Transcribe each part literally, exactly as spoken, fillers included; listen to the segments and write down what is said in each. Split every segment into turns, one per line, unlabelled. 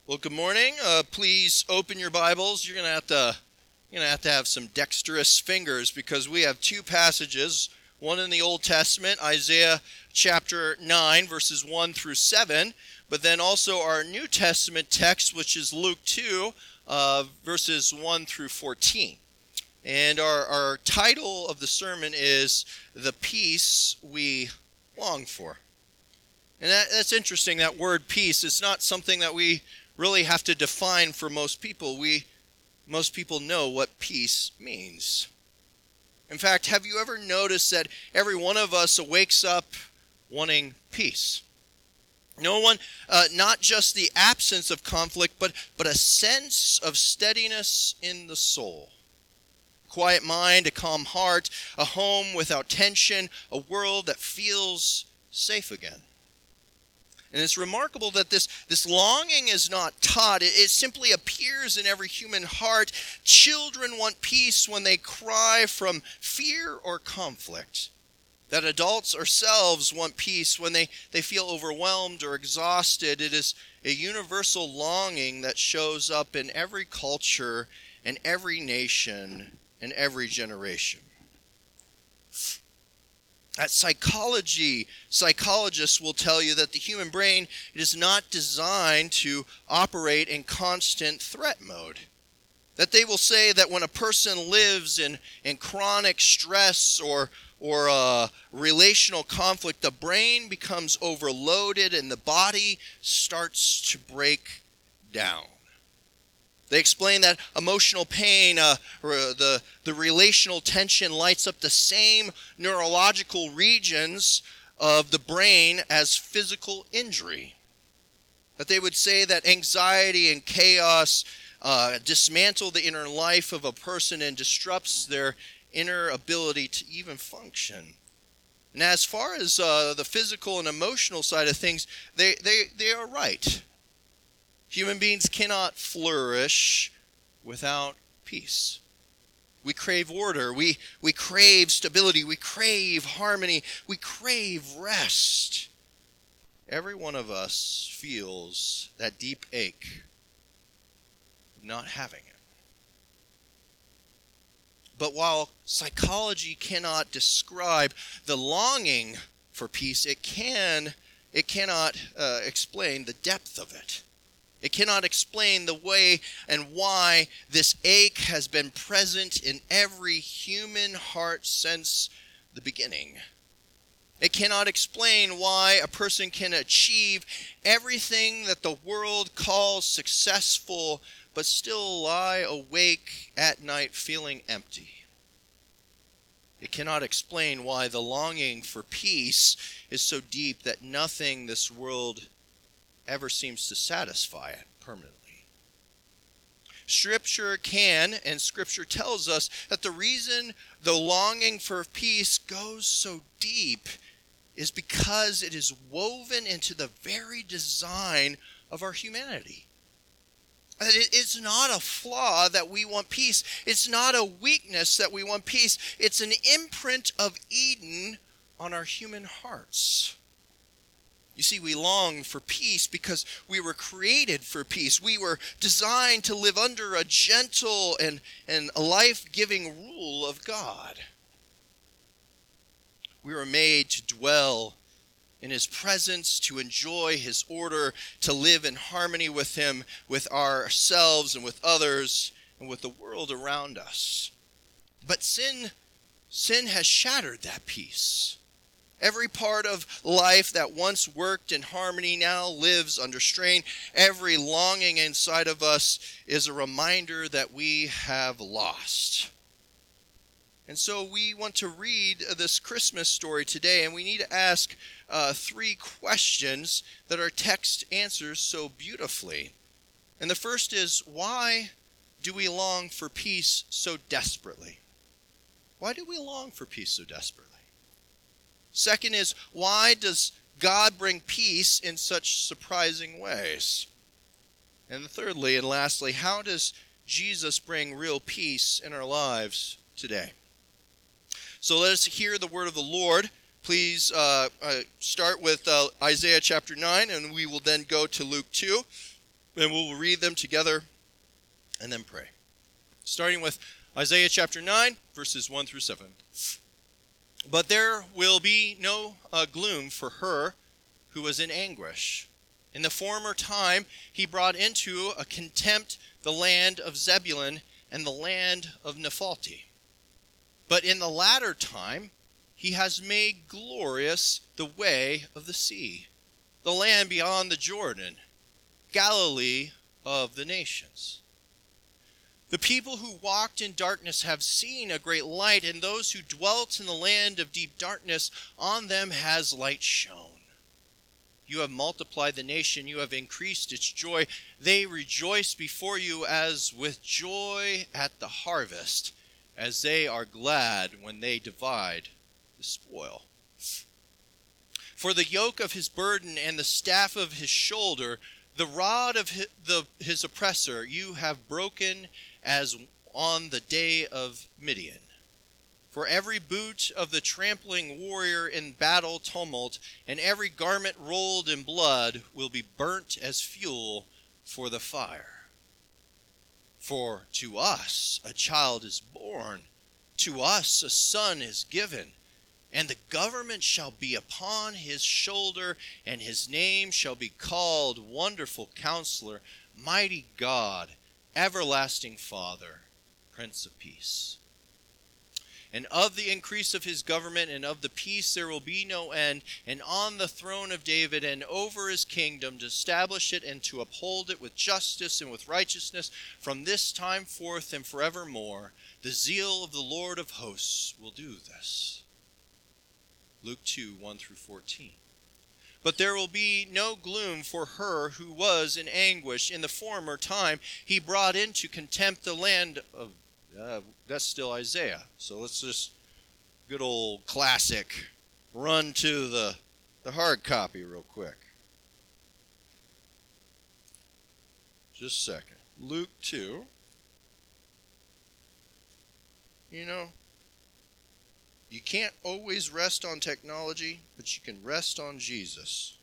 Well, good morning. Uh, please open your Bibles. You're gonna have to, you're gonna have to have some dexterous fingers because we have two passages. One in the Old Testament, Isaiah chapter nine, verses one through seven, but then also our New Testament text, which is Luke two, uh, verses one through fourteen. And our, our title of the sermon is "The Peace We Long For." And that, that's interesting. That word "peace" is not something that we really have to define for most people. We, most people know what peace means. In fact, have you ever noticed that every one of us wakes up wanting peace? No one, uh, not just the absence of conflict, but, but a sense of steadiness in the soul. Quiet mind, a calm heart, a home without tension, a world that feels safe again. And it's remarkable that this, this longing is not taught. It, it simply appears in every human heart. Children want peace when they cry from fear or conflict. That adults ourselves want peace when they, they feel overwhelmed or exhausted. It is a universal longing that shows up in every culture and every nation and every generation. At psychology, psychologists will tell you that the human brain is not designed to operate in constant threat mode. That they will say that when a person lives in, in chronic stress or, or uh, relational conflict, the brain becomes overloaded and the body starts to break down. They explain that emotional pain, uh, or the, the relational tension lights up the same neurological regions of the brain as physical injury. That they would say that anxiety and chaos uh, dismantle the inner life of a person and disrupts their inner ability to even function. And as far as uh, the physical and emotional side of things, they, they, they are right. Human beings cannot flourish without peace. We crave order. We, we crave stability. We crave harmony. We crave rest. Every one of us feels that deep ache of not having it. But while psychology cannot describe the longing for peace, it can, it cannot uh, explain the depth of it. It cannot explain the way and why this ache has been present in every human heart since the beginning. It cannot explain why a person can achieve everything that the world calls successful, but still lie awake at night feeling empty. It cannot explain why the longing for peace is so deep that nothing this world ever seems to satisfy it permanently. Scripture can, and Scripture tells us that the reason the longing for peace goes so deep is because it is woven into the very design of our humanity. It's not a flaw that we want peace. It's not a weakness that we want peace. It's an imprint of Eden on our human hearts. You see, we long for peace because we were created for peace. We were designed to live under a gentle and, and a life-giving rule of God. We were made to dwell in His presence, to enjoy His order, to live in harmony with Him, with ourselves and with others, and with the world around us. But sin, sin has shattered that peace. Every part of life that once worked in harmony now lives under strain. Every longing inside of us is a reminder that we have lost. And so we want to read this Christmas story today, and we need to ask uh, three questions that our text answers so beautifully. And the first is, why do we long for peace so desperately? Why do we long for peace so desperately? Second is, why does God bring peace in such surprising ways? And thirdly and lastly, how does Jesus bring real peace in our lives today? So let us hear the word of the Lord. Please uh, uh, start with uh, Isaiah chapter nine, and we will then go to Luke two. and we'll read them together and then pray. Starting with Isaiah chapter nine, verses one through seven. But there will be no uh, gloom for her who was in anguish. In the former time he brought into a contempt the land of Zebulun and the land of Naphtali. But in the latter time he has made glorious the way of the sea, the land beyond the Jordan, Galilee of the nations. The people who walked in darkness have seen a great light, and those who dwelt in the land of deep darkness, on them has light shone. You have multiplied the nation, you have increased its joy. They rejoice before you as with joy at the harvest, as they are glad when they divide the spoil. For the yoke of his burden and the staff of his shoulder, the rod of his, the, his oppressor, you have broken as on the day of Midian. For every boot of the trampling warrior in battle tumult, and every garment rolled in blood will be burnt as fuel for the fire. For to us a child is born, to us a son is given, and the government shall be upon his shoulder, and his name shall be called Wonderful Counselor, Mighty God, Everlasting Father, Prince of Peace. And of the increase of his government and of the peace there will be no end, and on the throne of David and over his kingdom to establish it and to uphold it with justice and with righteousness from this time forth and forevermore. The zeal of the Lord of hosts will do this. Luke two, one through fourteen. But there will be no gloom for her who was in anguish. In the former time he brought into contempt the land of, uh, that's still Isaiah. So let's just, good old classic, run to the, the hard copy real quick. Just a second. Luke two. You know, you can't always rest on technology, but you can rest on Jesus.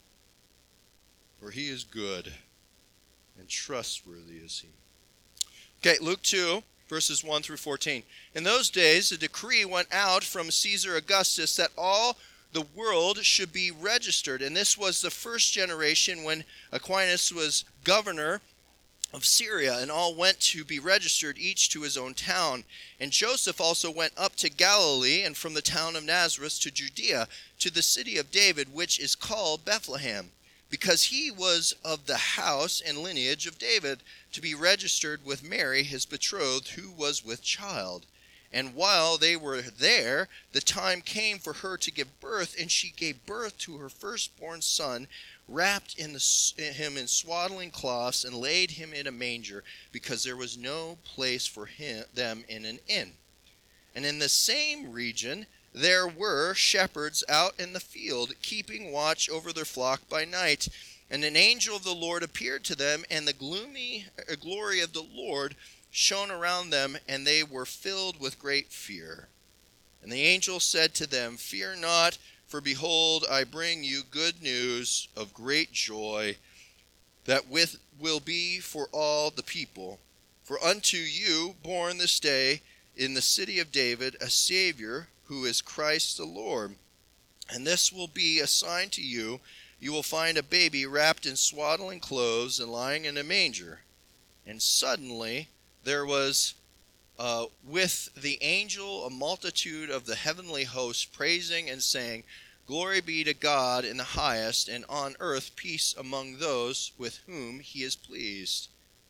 For he is good, and trustworthy is he. Okay, Luke two, verses one through fourteen. In those days, a decree went out from Caesar Augustus that all the world should be registered. And this was the first generation when Aquinas was governor of Syria, and all went to be registered, each to his own town. And Joseph also went up to Galilee, and from the town of Nazareth to Judea, to the city of David, which is called Bethlehem, because he was of the house and lineage of David, to be registered with Mary, his betrothed, who was with child. And while they were there, the time came for her to give birth, and she gave birth to her firstborn son, wrapped in the, him in swaddling cloths, and laid him in a manger, because there was no place for him, them in an inn. And in the same region there were shepherds out in the field, keeping watch over their flock by night. And an angel of the Lord appeared to them, and the gloomy uh, glory of the Lord shone around them, and they were filled with great fear. And the angel said to them, Fear not, for behold, I bring you good news of great joy, that with will be for all the people. For unto you born this day in the city of David a Savior, who is Christ the Lord. And this will be a sign to you. You will find a baby wrapped in swaddling clothes and lying in a manger. And suddenly there was uh, with the angel a multitude of the heavenly host, praising and saying, Glory be to God in the highest, and on earth peace among those with whom he is pleased.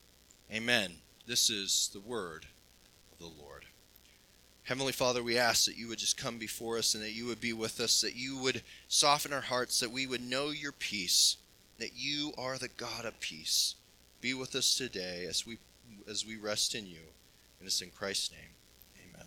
Amen. This is the word of the Lord. Heavenly Father, we ask that you would just come before us, and that you would be with us, that you would soften our hearts, that we would know your peace, that you are the God of peace. Be with us today as we as we rest in you. And it's in Christ's name. Amen.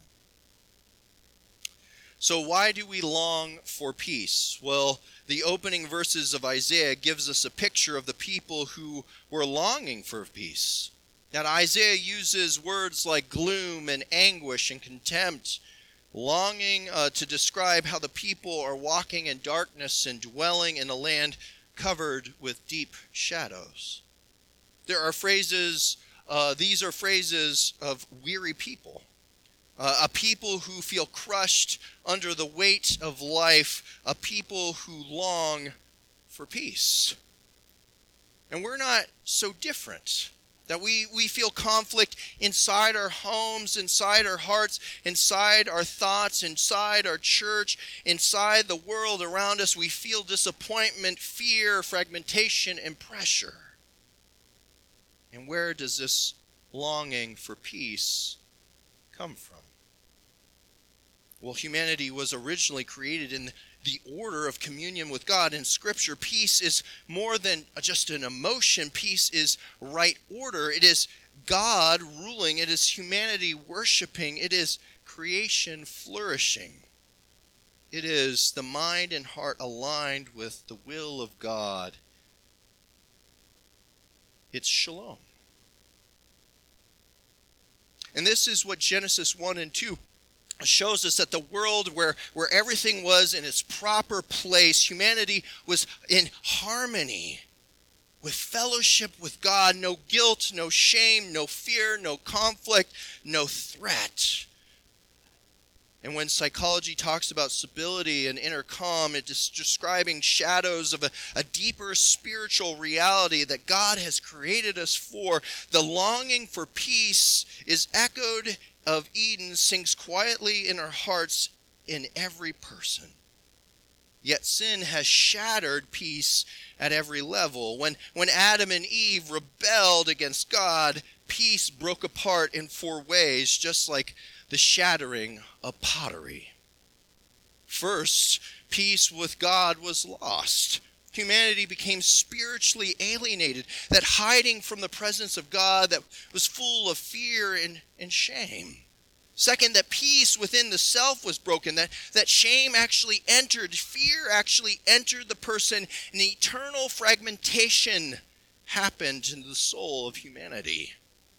So why do we long for peace? Well, the opening verses of Isaiah gives us a picture of the people who were longing for peace. Now, Isaiah uses words like gloom and anguish and contempt, longing uh, to describe how the people are walking in darkness and dwelling in a land covered with deep shadows. There are phrases, uh, these are phrases of weary people. Uh, a people who feel crushed under the weight of life. A people who long for peace. And we're not so different. That we, we feel conflict inside our homes, inside our hearts, inside our thoughts, inside our church, inside the world around us. We feel disappointment, fear, fragmentation, and pressure. And where does this longing for peace come from? Well, humanity was originally created in the order of communion with God. In Scripture, peace is more than just an emotion. Peace is right order. It is God ruling. It is humanity worshiping. It is creation flourishing. It is the mind and heart aligned with the will of God. It's shalom. And this is what Genesis one and two shows us, that the world where, where everything was in its proper place, humanity was in harmony with fellowship with God, no guilt, no shame, no fear, no conflict, no threat. And when psychology talks about stability and inner calm, it is describing shadows of a, a deeper spiritual reality that God has created us for. The longing for peace is echoed of Eden, sings quietly in our hearts in every person. Yet sin has shattered peace at every level. When, when Adam and Eve rebelled against God, peace broke apart in four ways, just like the shattering of pottery. First, peace with God was lost. Humanity became spiritually alienated, that hiding from the presence of God that was full of fear and, and shame. Second, that peace within the self was broken, that, that shame actually entered, fear actually entered the person, and eternal fragmentation happened in the soul of humanity.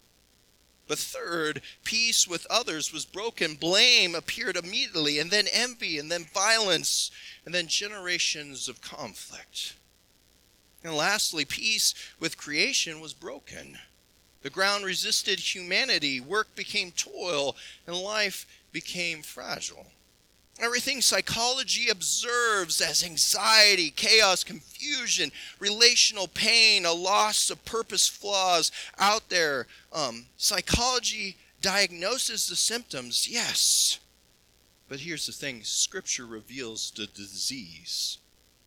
But third, peace with others was broken. Blame appeared immediately, and then envy, and then violence, and then generations of conflict. And lastly, peace with creation was broken. The ground resisted humanity, work became toil, and life became fragile. Everything psychology observes as anxiety, chaos, confusion, relational pain, a loss of purpose, flaws out there. Um, psychology diagnoses the symptoms, yes. But here's the thing, Scripture reveals the disease.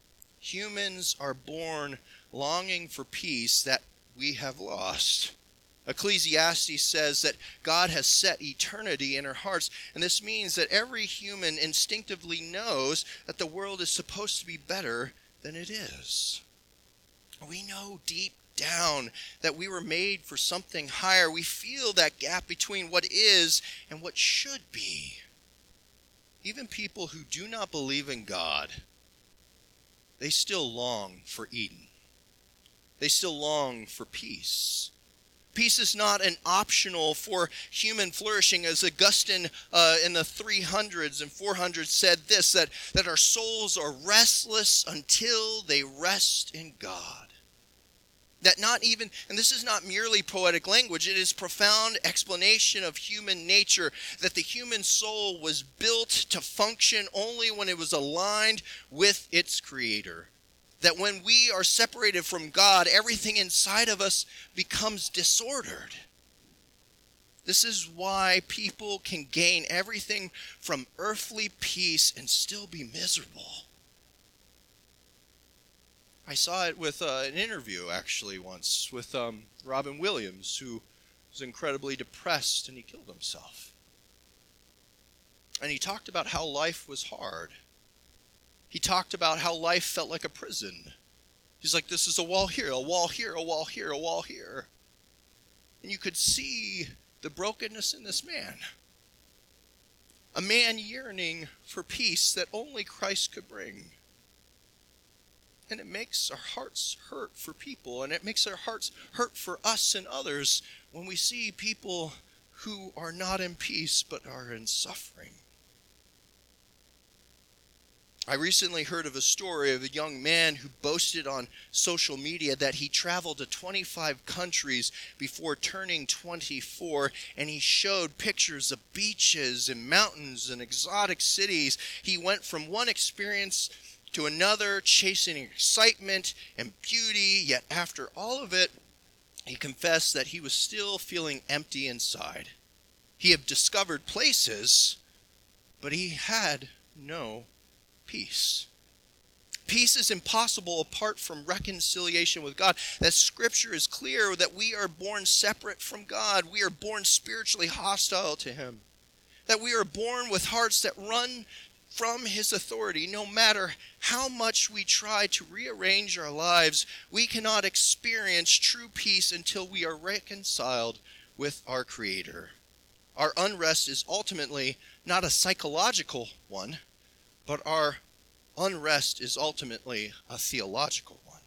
Humans are born longing for peace that we have lost. Ecclesiastes says that God has set eternity in our hearts, and this means that every human instinctively knows that the world is supposed to be better than it is. We know deep down that we were made for something higher. We feel that gap between what is and what should be. Even people who do not believe in God, they still long for Eden. They still long for peace. Peace is not an optional for human flourishing, as Augustine uh, in the three hundreds and four hundreds said this, that, that our souls are restless until they rest in God. That not even, and this is not merely poetic language, it is profound explanation of human nature, that the human soul was built to function only when it was aligned with its Creator. That when we are separated from God, everything inside of us becomes disordered. This is why people can gain everything from earthly peace and still be miserable. I saw it with uh, an interview, actually, once, with um, Robin Williams, who was incredibly depressed and he killed himself. And he talked about how life was hard. He talked about how life felt like a prison. He's like, this is a wall here, a wall here, a wall here, a wall here. And you could see the brokenness in this man. A man yearning for peace that only Christ could bring. And it makes our hearts hurt for people, and it makes our hearts hurt for us and others when we see people who are not in peace but are in suffering. I recently heard of a story of a young man who boasted on social media that he traveled to twenty-five countries before turning twenty-four, and he showed pictures of beaches and mountains and exotic cities. He went from one experience to another, chasing excitement and beauty, yet after all of it, he confessed that he was still feeling empty inside. He had discovered places, but he had no peace. Peace is impossible apart from reconciliation with God. That Scripture is clear that we are born separate from God. We are born spiritually hostile to Him. That we are born with hearts that run from His authority. No matter how much we try to rearrange our lives, we cannot experience true peace until we are reconciled with our Creator. Our unrest is ultimately not a psychological one, but our unrest is ultimately a theological one.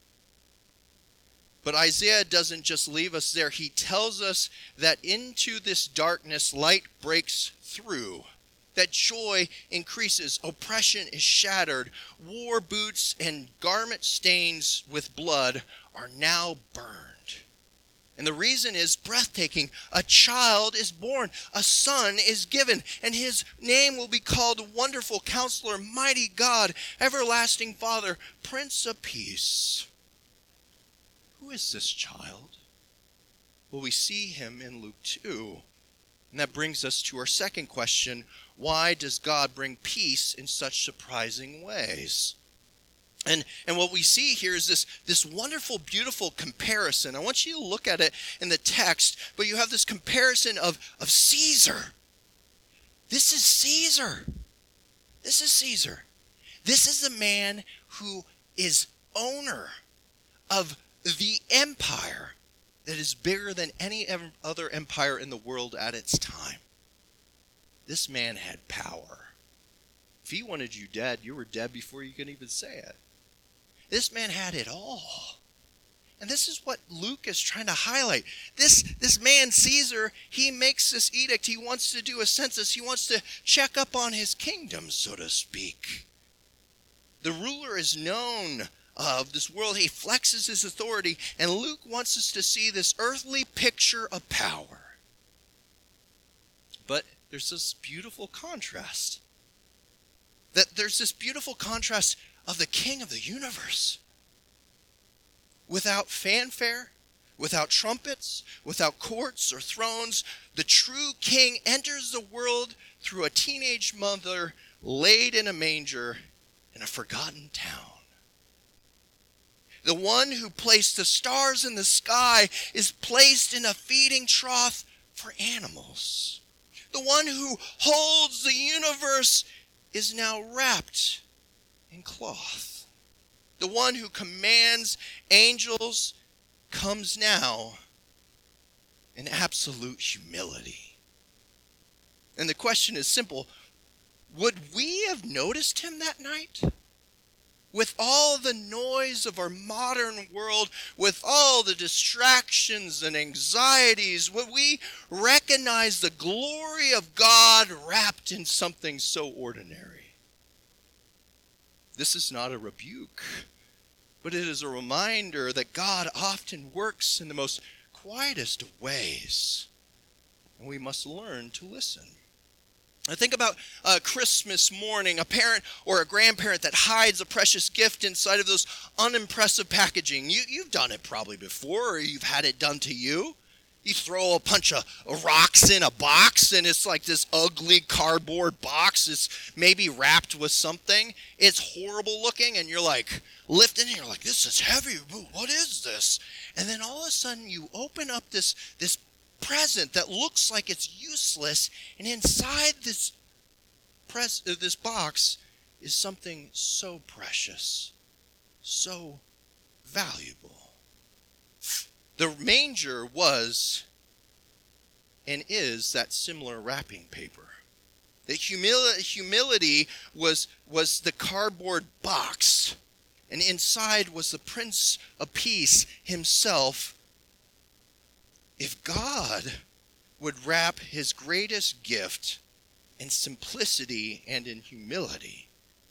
But Isaiah doesn't just leave us there. He tells us that into this darkness, light breaks through, that joy increases, oppression is shattered, war boots and garment stains with blood are now burned. And the reason is breathtaking. A child is born, a son is given, and his name will be called Wonderful Counselor, Mighty God, Everlasting Father, Prince of Peace. Who is this child? Well, we see him in Luke two. And that brings us to our second question. Why does God bring peace in such surprising ways? And and what we see here is this, this wonderful, beautiful comparison. I want you to look at it in the text, but you have this comparison of, of Caesar. This is Caesar. This is Caesar. This is the man who is owner of the empire that is bigger than any other empire in the world at its time. This man had power. If he wanted you dead, you were dead before you could even say it. This man had it all. And this is what Luke is trying to highlight. This, this man, Caesar, he makes this edict. He wants to do a census. He wants to check up on his kingdom, so to speak. The ruler is known of this world. He flexes his authority. And Luke wants us to see this earthly picture of power. But there's this beautiful contrast. That there's this beautiful contrast of the King of the universe. Without fanfare, without trumpets, without courts or thrones, the true king enters the world through a teenage mother laid in a manger in a forgotten town. The one who placed the stars in the sky is placed in a feeding trough for animals. The one who holds the universe is now wrapped in cloth. The one who commands angels comes now in absolute humility. And the question is simple. Would we have noticed him that night? With all the noise of our modern world, with all the distractions and anxieties, would we recognize the glory of God wrapped in something so ordinary? This is not a rebuke, but it is a reminder that God often works in the most quietest of ways, and we must learn to listen. I think about uh, Christmas morning, a parent or a grandparent that hides a precious gift inside of those unimpressive packaging. You, you've done it probably before, or you've had it done to you. You throw a bunch of rocks in a box, and it's like this ugly cardboard box. It's maybe wrapped with something. It's horrible looking, and you're like lifting it, and you're like, this is heavy. What is this? And then all of a sudden, you open up this, this present that looks like it's useless, and inside this, pres- uh, this box is something so precious, so valuable. The manger was and is that similar wrapping paper. The humil- humility was, was the cardboard box, and inside was the Prince of Peace himself. If God would wrap his greatest gift in simplicity and in humility,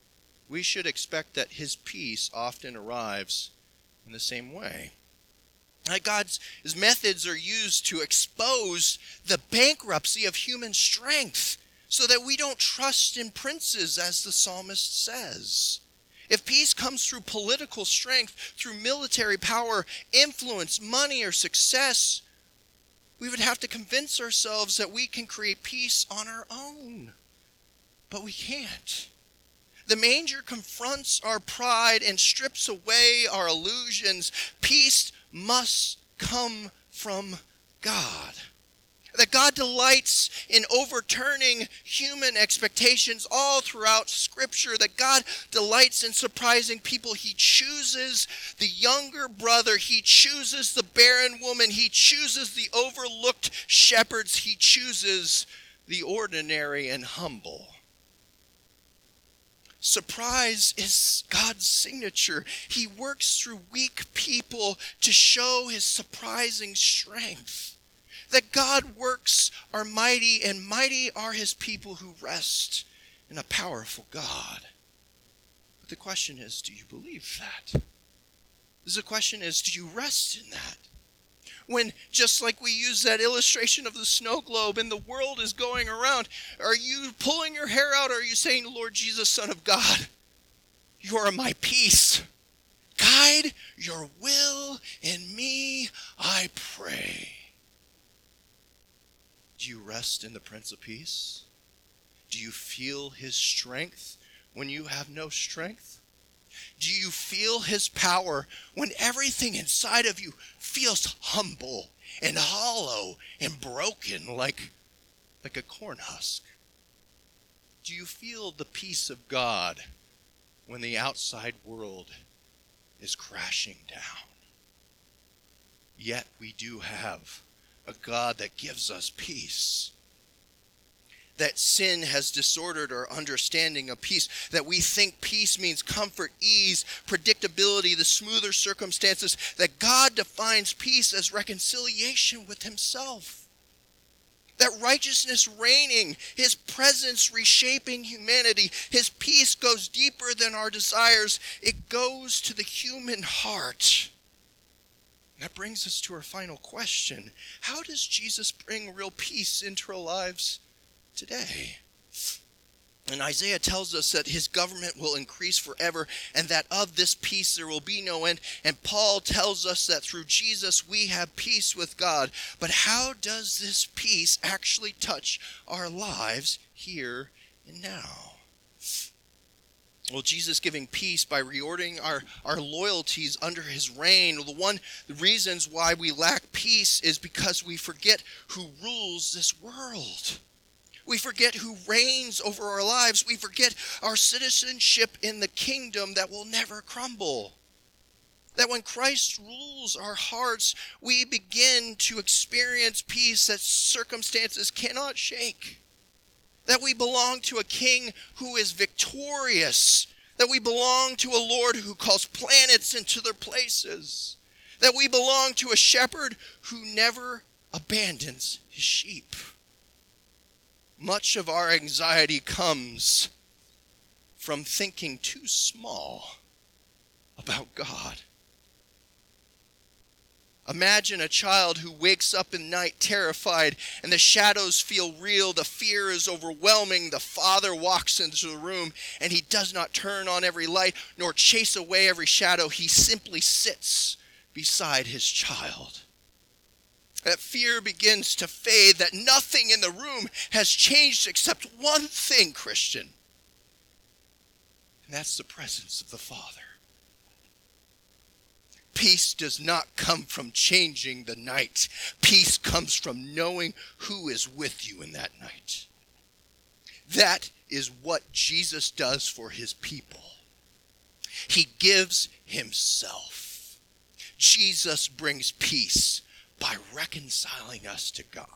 we should expect that his peace often arrives in the same way. Like God's his methods are used to expose the bankruptcy of human strength so that we don't trust in princes, as the psalmist says. If peace comes through political strength, through military power, influence, money, or success, we would have to convince ourselves that we can create peace on our own. But we can't. The manger confronts our pride and strips away our illusions. Peace must come from God. That God delights in overturning human expectations all throughout Scripture. That God delights in surprising people. He chooses the younger brother. He chooses the barren woman. He chooses the overlooked shepherds. He chooses the ordinary and humble. Surprise is God's signature. He works through weak people to show his surprising strength. That God works are mighty, and mighty are his people who rest in a powerful God. But the question is, do you believe that? The question is, do you rest in that? When, just like we use that illustration of the snow globe and the world is going around, are you pulling your hair out, or are you saying, Lord Jesus, Son of God, you are my peace. Guide your will in me, I pray. Do you rest in the Prince of Peace? Do you feel his strength when you have no strength? Do you feel his power when everything inside of you feels humble and hollow and broken like, like a corn husk? Do you feel the peace of God when the outside world is crashing down? Yet we do have a God that gives us peace. That sin has disordered our understanding of peace. That we think peace means comfort, ease, predictability, the smoother circumstances. That God defines peace as reconciliation with himself. That righteousness reigning, his presence reshaping humanity. His peace goes deeper than our desires. It goes to the human heart. That brings us to our final question. How does Jesus bring real peace into our lives today? And Isaiah tells us that his government will increase forever, and that of this peace there will be no end. And Paul tells us that through Jesus we have peace with God. But how does this peace actually touch our lives here and now? Well, Jesus giving peace by reordering our, our loyalties under his reign. The one the reasons why we lack peace is because we forget who rules this world. We forget who reigns over our lives. We forget our citizenship in the kingdom that will never crumble. That when Christ rules our hearts, we begin to experience peace that circumstances cannot shake. That we belong to a king who is victorious. That we belong to a Lord who calls planets into their places. That we belong to a shepherd who never abandons his sheep. Much of our anxiety comes from thinking too small about God. Imagine a child who wakes up in the night terrified and the shadows feel real. The fear is overwhelming. The father walks into the room and he does not turn on every light nor chase away every shadow. He simply sits beside his child. That fear begins to fade, that nothing in the room has changed except one thing, Christian. And that's the presence of the Father. Peace does not come from changing the night. Peace comes from knowing who is with you in that night. That is what Jesus does for his people. He gives himself. Jesus brings peace by reconciling us to God.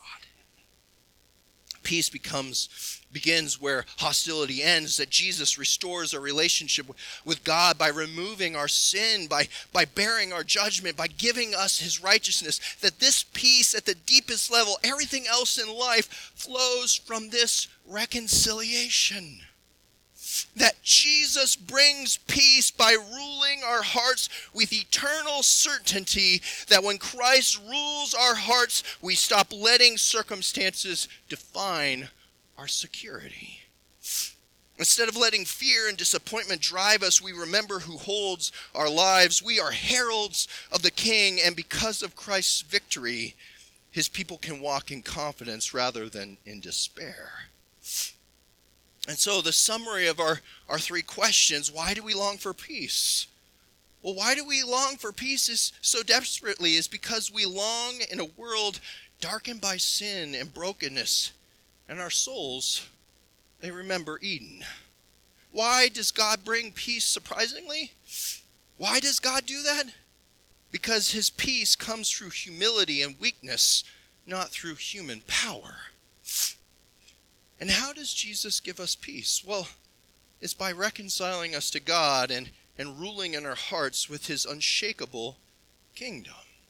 Peace becomes begins where hostility ends, that Jesus restores our relationship with God by removing our sin, by, by bearing our judgment, by giving us his righteousness, that this peace at the deepest level, everything else in life flows from this reconciliation. that Jesus brings peace by ruling our hearts with eternal certainty, that when Christ rules our hearts, we stop letting circumstances define our security. Instead of letting fear and disappointment drive us, we remember who holds our lives. We are heralds of the King, and because of Christ's victory, his people can walk in confidence rather than in despair. And so the summary of our, our three questions: why do we long for peace? Well, why do we long for peace is so desperately is because we long in a world darkened by sin and brokenness, and our souls, they remember Eden. Why does God bring peace surprisingly? Why does God do that? Because his peace comes through humility and weakness, not through human power. And how does Jesus give us peace? Well, it's by reconciling us to God and, and ruling in our hearts with his unshakable kingdom.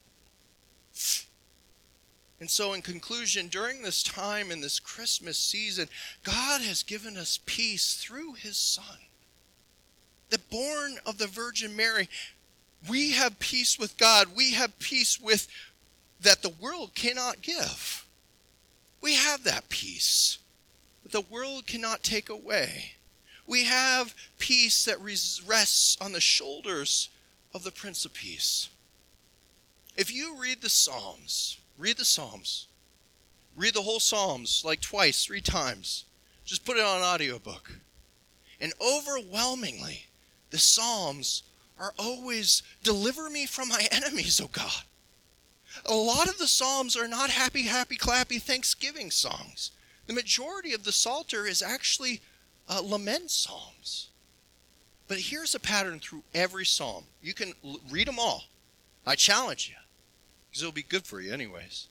And so in conclusion, during this time in this Christmas season, God has given us peace through his Son. That born of the Virgin Mary, we have peace with God. We have peace with that the world cannot give. We have that peace that the world cannot take away. We have peace that rests on the shoulders of the Prince of Peace. If you read the Psalms, read the Psalms, read the whole Psalms like twice, three times, just put it on an audiobook. And overwhelmingly, the Psalms are always, deliver me from my enemies, O God. A lot of the Psalms are not happy, happy, clappy Thanksgiving songs. The majority of the Psalter is actually uh, lament psalms. But here's a pattern through every psalm. You can l- read them all. I challenge you, because it'll be good for you anyways.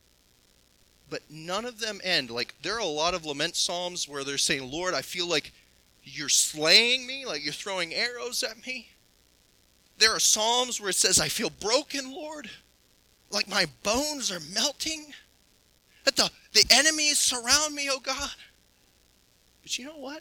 But none of them end. Like, there are a lot of lament psalms where they're saying, Lord, I feel like you're slaying me, like you're throwing arrows at me. There are psalms where it says, I feel broken, Lord, like my bones are melting, that the, the enemies surround me, oh God. But you know what?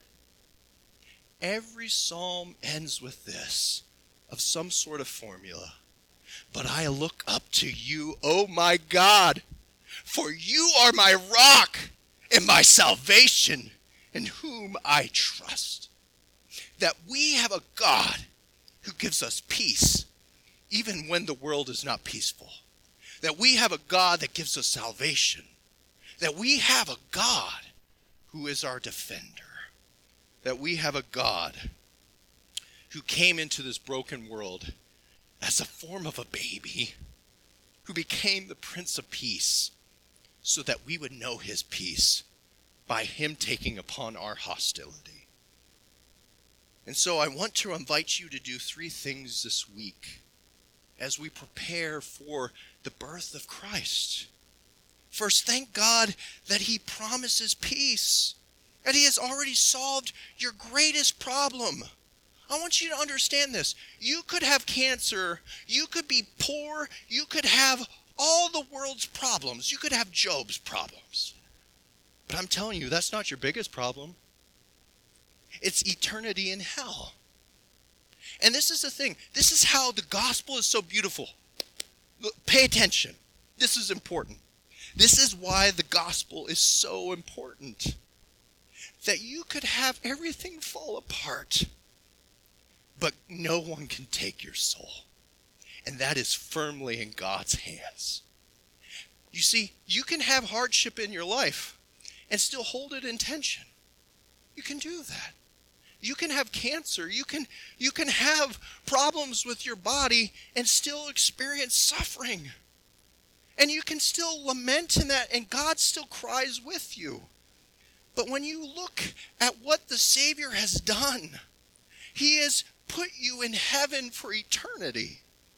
Every psalm ends with this, of some sort of formula. But I look up to you, oh my God, for you are my rock and my salvation, in whom I trust. That we have a God who gives us peace, even when the world is not peaceful. That we have a God that gives us salvation. That we have a God who is our defender. That we have a God who came into this broken world as a form of a baby, who became the Prince of Peace, so that we would know his peace by him taking upon our hostility. And so I want to invite you to do three things this week as we prepare for the birth of Christ. First, thank God that he promises peace, that he has already solved your greatest problem. I want you to understand this. You could have cancer, you could be poor, you could have all the world's problems. You could have Job's problems. But I'm telling you, that's not your biggest problem. It's eternity in hell. And this is the thing. This is how the gospel is so beautiful. Look, pay attention. This is important. This is why the gospel is so important. That you could have everything fall apart, but no one can take your soul. And that is firmly in God's hands. You see, you can have hardship in your life and still hold it in tension. You can do that. You can have cancer. You can, you can have problems with your body and still experience suffering. And you can still lament in that, and God still cries with you. But when you look at what the Savior has done, he has put you in heaven for eternity.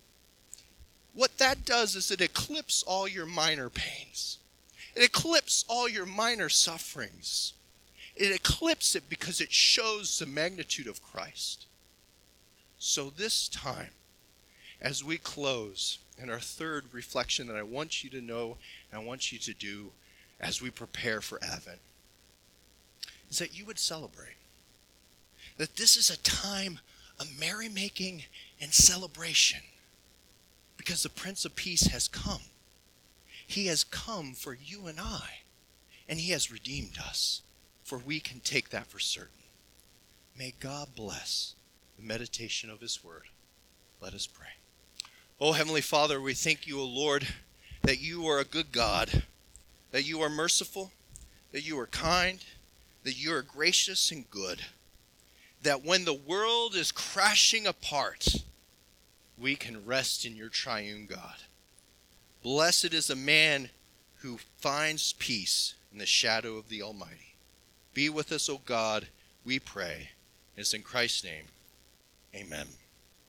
What that does is it eclipses all your minor pains. It eclipses all your minor sufferings. It eclipses it because it shows the magnitude of Christ. So this time, as we close, and our third reflection that I want you to know and I want you to do as we prepare for Advent, is that you would celebrate. that this is a time of merrymaking and celebration because the Prince of Peace has come. He has come for you and I, and he has redeemed us, for we can take that for certain. May God bless the meditation of his word. Let us pray. Oh, Heavenly Father, we thank you, O Lord, that you are a good God, that you are merciful, that you are kind, that you are gracious and good, that when the world is crashing apart, we can rest in your triune God. Blessed is the man who finds peace in the shadow of the Almighty. Be with us, O God, we pray. It's in Christ's name. Amen.